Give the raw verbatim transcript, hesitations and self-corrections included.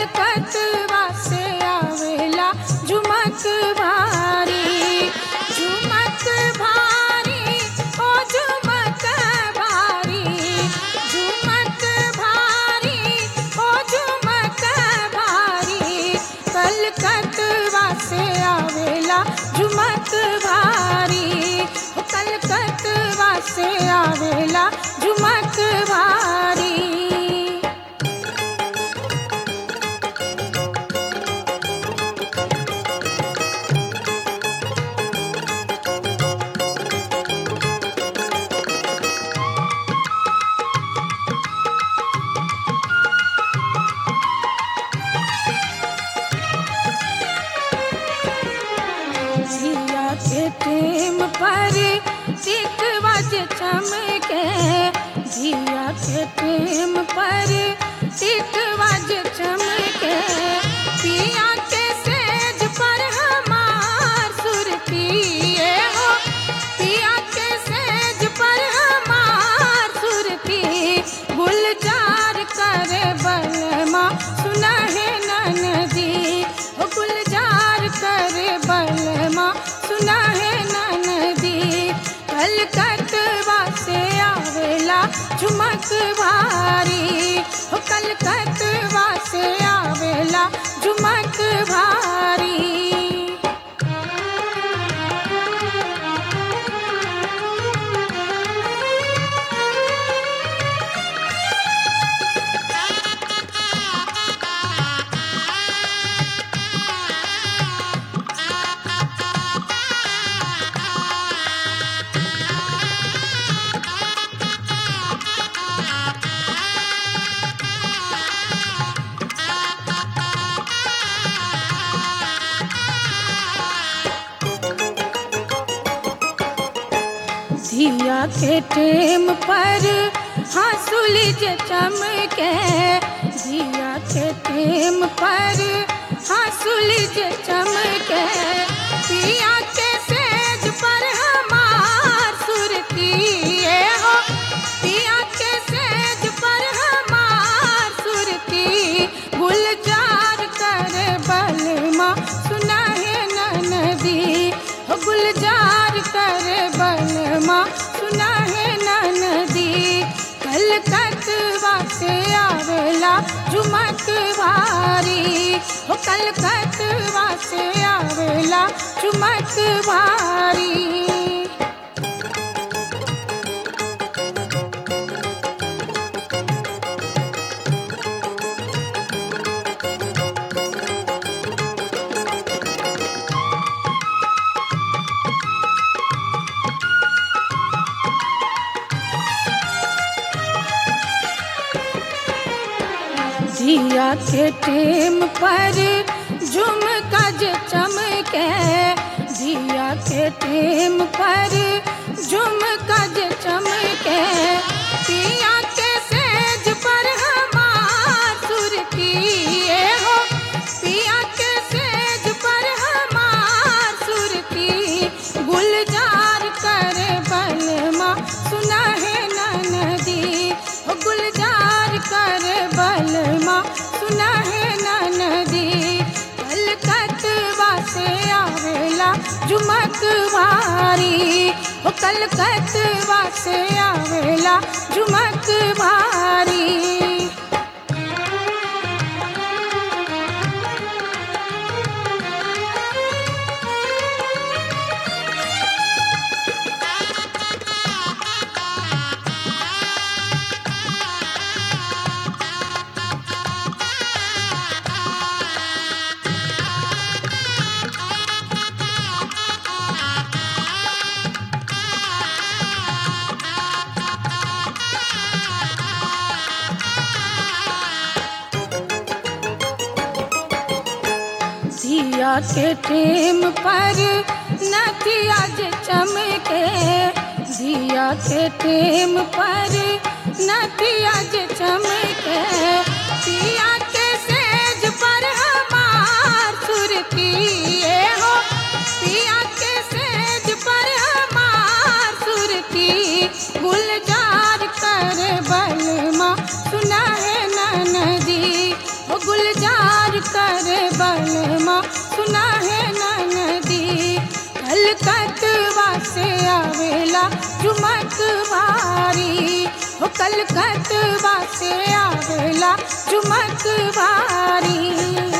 कलकतवा से आवेला झुमक भारी, झुमक भारी ओ झुमक भारी, झुमक भारी ओ झुमक भारी, कलकतवा से आवेला झुमक भारी, ओ कलकतवा से आवेला झुमक भारी। जिया के टेम पर टिकवा जे चमके, जिया के टेम पर टिकवा जे चमके, पिया के सेज पर हमार सुरतिए हो, पिया के सेज पर हमार सुरती, गुलजार करे बलमा सुना है ननदी, ओ गुलजार करे बलमा सुना है ननदी, कलकतवा से आवेला झुमक भारी, हो कलकतवा से आवेला झुमक भारी। जिया के टेम पर हंसुली जे चमके, जिया के टेम पर हंसुली जे चमके, पिया के सेज पर हमार सुरतिए हो, पिया के सेज पर हमार सुरती, गुलजार करे बलमा सुना है ननदी, हो गुलजार करे बलमा सुना है ननदी, कलकतवा से आवेला झुमक भारी, हो कलकतवा से आवेला झुमक भारी। जिया के टेम पर झुमका जे चमके, जिया के टेम पर झुमका जे चमके, पिया के सेज पर हमार सुरतिए हो, पिया के सेज पर हमार सुरती, गुलजार करे बलमा सुना है ननदी, हो गुलजार करे बलमा सुना है ननदी, कलकतवा से आवेला झुमक भारी, हो कलकतवा से आवेला झुमक भारी। जिया के टेम पर नथिया जे चमके, जिया के टेम पर नथिया जे चमके, पिया के सेज पर हमार सुरतिए हो, पिया के सेज पर हमार सुरती, गुलजार करे बलमा सुना है ननदी, ओ गुलजार आवेला चुमक भारी हो कलकतवा से आवेला चुमक भारी।